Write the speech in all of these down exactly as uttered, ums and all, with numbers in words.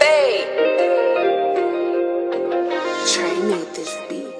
Fade. Trey made this beat.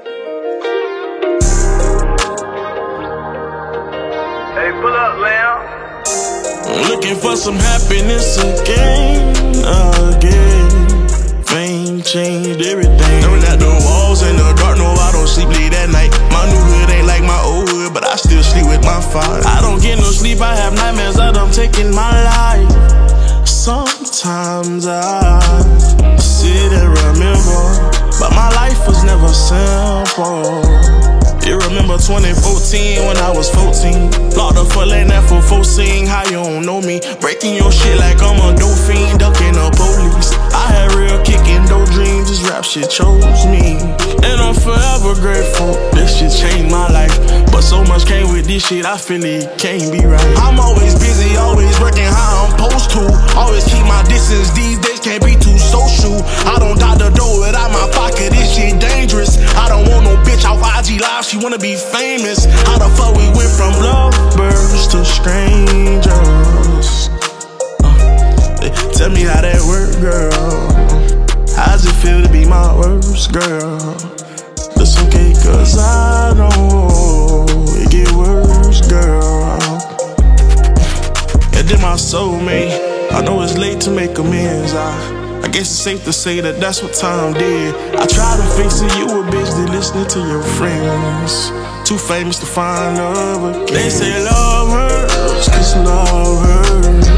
Hey, pull up, Lamb. I'm looking for some happiness again, again. Fame changed everything. Staring at the walls in the dark, no, I don't sleep late at night. My new hood ain't like my old hood, but I still sleep with my father. I don't get no sleep, I have nightmares that I'm taking my life. Sometimes I sit and remember, but my life was never simple. You remember twenty fourteen when I was fourteen? Locked up for letting that for fourteen. How you don't know me? Breaking your shit like I'm a dope fiend, ducking the police. I had real kicking, no dreams, this rap shit chose me. And I'm forever grateful, this shit changed my life. But so much came with this shit, I feel it can't be right. I'm always busy, always working how I'm supposed to. Always keep my distance, these days can't be too social. I don't dot the door without my pocket, this shit dangerous. I don't want no bitch off I G Live, she wanna be famous. How the fuck we went from lovebirds to strangers? uh, Tell me how that work, girl. How's it feel to be my worst, girl? That's okay, cause I know it get worse, girl. And then my soulmate, I know it's late to make amends. I I guess it's safe to say that that's what time did. I tried to fix it, you were busy listening to your friends. Too famous to find love again. They say love hurts, cause love hurts.